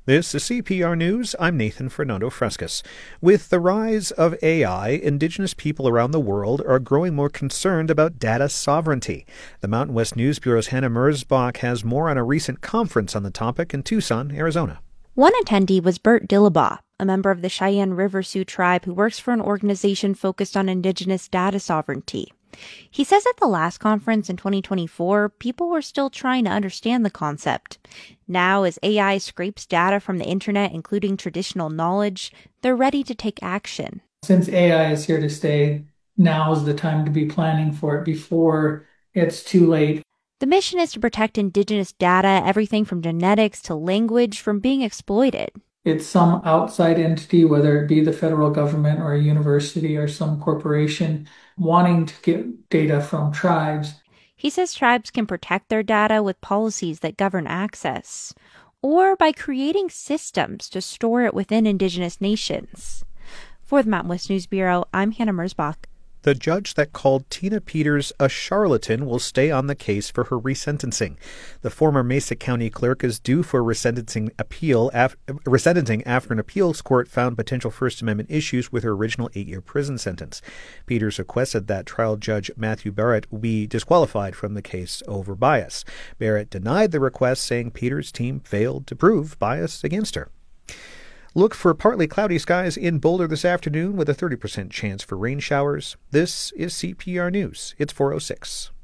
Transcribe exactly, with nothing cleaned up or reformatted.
This is C P R News. I'm Nathan Fernando Frescas. With the rise of A I, Indigenous people around the world are growing more concerned about data sovereignty. The Mountain West News Bureau's Hannah Merzbach has more on a recent conference on the topic in Tucson, Arizona. One attendee was Bert Dillabaugh, a member of the Cheyenne River Sioux tribe who works for an organization focused on Indigenous data sovereignty. He says at the last conference in twenty twenty-four, people were still trying to understand the concept. Now, as A I scrapes data from the internet, including traditional knowledge, they're ready to take action. Since A I is here to stay, now is the time to be planning for it before it's too late. The mission is to protect Indigenous data, everything from genetics to language, from being exploited. It's some outside entity, whether it be the federal government or a university or some corporation, wanting to get data from tribes. He says tribes can protect their data with policies that govern access, or by creating systems to store it within Indigenous nations. For the Mountain West News Bureau, I'm Hannah Merzbach. The judge that called Tina Peters a charlatan will stay on the case for her resentencing. The former Mesa County clerk is due for resentencing appeal af- resentencing after an appeals court found potential First Amendment issues with her original eight-year prison sentence. Peters requested that trial judge Matthew Barrett be disqualified from the case over bias. Barrett denied the request, saying Peters' team failed to prove bias against her. Look for partly cloudy skies in Boulder this afternoon with a thirty percent chance for rain showers. This is C P R News. It's four oh six.